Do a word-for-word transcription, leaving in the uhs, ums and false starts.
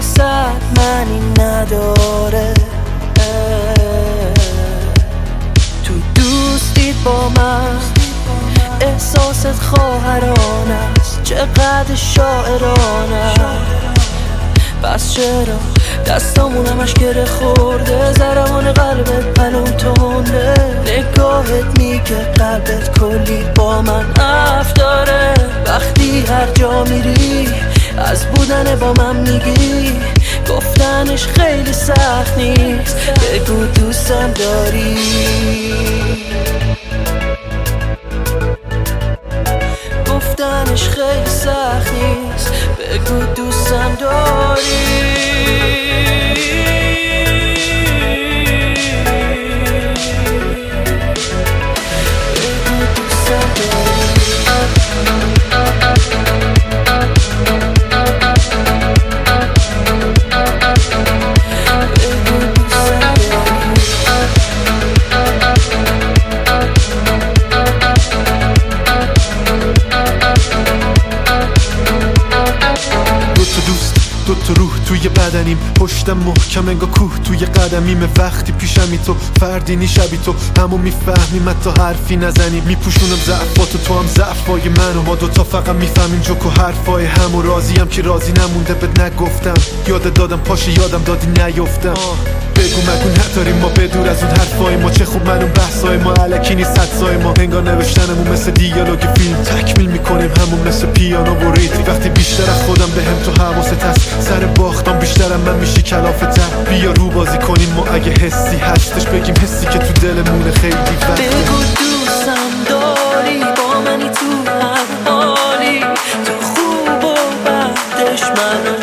واسط معنی نداره. تو دوستی با من احساست خواهرانه است، چقدر شاعرانه. پس چرا دستامون همش گره خورده، ضربان قلبت پلون تونده، نگاهت میگه قلبت کلی با من حرف داره. وقتی هر جا میری از بودن با من میگی، گفتنش خیلی سخت نیست، بگو دوستم داری. گفتنش خیلی سخت نیست، بگو دوستم داری. دو تا روح توی بدنیم، پشتم محکم انگار کوه توی قدمیم. وقتی پیشمی تو فردی شبی تو، همو میفهمیم حتی حرفی نزنیم. میپوشونم ضعفاتو، تو هم ضعفای منو، ما دوتا فقط میفهمیم جوک و حرفای همو. راضیم که راضی نمونده بهت نگفتم، یاد دادم پاش یادم دادی نیفتم. بگو مگو نداریم ما بدور از اون حرفای ما، چه خوب من اون بحثای ما الکی نیست حدسای ما. انگار نوشتنمون مثل دیالوگ فیلم، تکمیل میکنیم همون مثل پیانو و ریتم. وقتی بیشتر از خودم بهم تو حواست هست، سر باختم بیشترم من میشی کلافتر. بیا رو بازی کنیم ما اگه حسی هستش، بگیم حسی که تو دلمونه خیلی وقت. بگو دوستم داری، با منی تو هر حالی، تو خوب و بدش من